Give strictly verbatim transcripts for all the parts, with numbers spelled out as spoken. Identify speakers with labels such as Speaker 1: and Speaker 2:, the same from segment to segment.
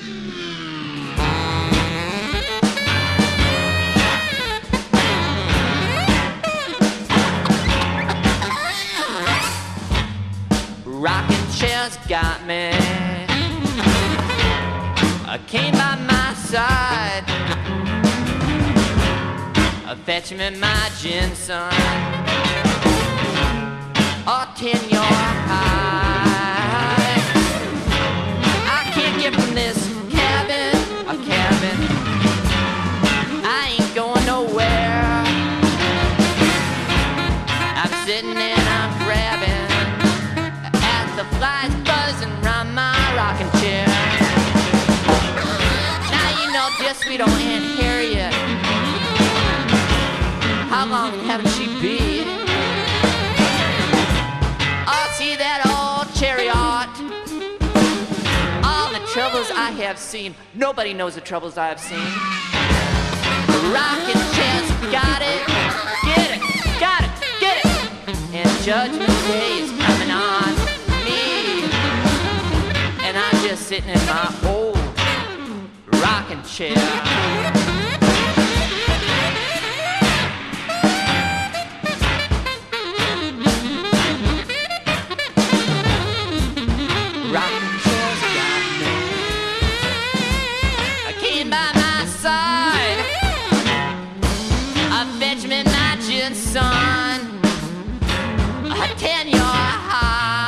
Speaker 1: Rocking chairs got me. I came by my side. I fetch me my gin, son. Or ten your high. I can't get from this cabin, a cabin. I ain't going nowhere. I'm sitting and I'm grabbing at the flies buzzing round my rocking chair. Now you know dear sweet old Aunt Harriet. How long haven't she been? Oh, see that old chariot. All the troubles I have seen. Nobody knows the troubles I have seen. Rocking chairs, got it, get it, got it, get it. And Judgment Day is coming on me. And I'm just sitting in my old rocking chair. Rocking chairs got me. I came by my side. I fetch me my gin, son. I ten your high.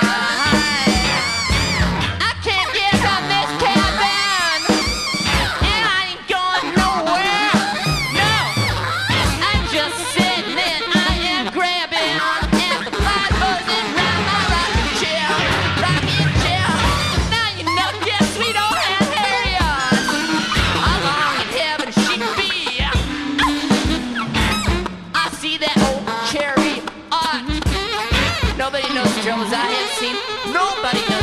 Speaker 1: I can't get from this cabin, and I ain't going nowhere. No, I'm just sitting and I am grabbing at the fly buzzing round my rocking chair, rocking chair. Now you know, dear sweet old Aunt Harriet, how long in heaven she'd be. I see that old chariot. Nobody knows the troubles I have seen. Nobody knows.